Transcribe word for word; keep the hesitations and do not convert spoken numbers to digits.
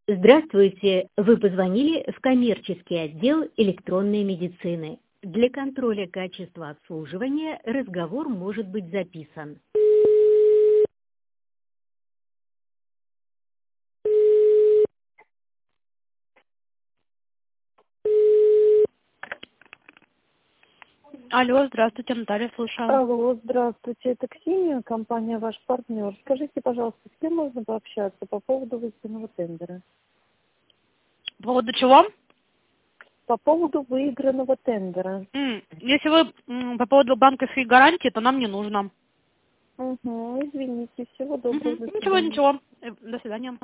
Здравствуйте! Вы позвонили в коммерческий отдел электронной медицины. Для контроля качества обслуживания разговор может быть записан. Алло, здравствуйте, Наталья, слушаю. Алло, здравствуйте, это Ксения, компания «Ваш партнер». Скажите, пожалуйста, с кем можно пообщаться по поводу выигранного тендера? По поводу чего? По поводу выигранного тендера. М, Если вы м, по поводу банковской гарантии, то нам не нужно. Угу, извините, всего доброго, Мгм. до Ничего, свидания. ничего. Э, До свидания.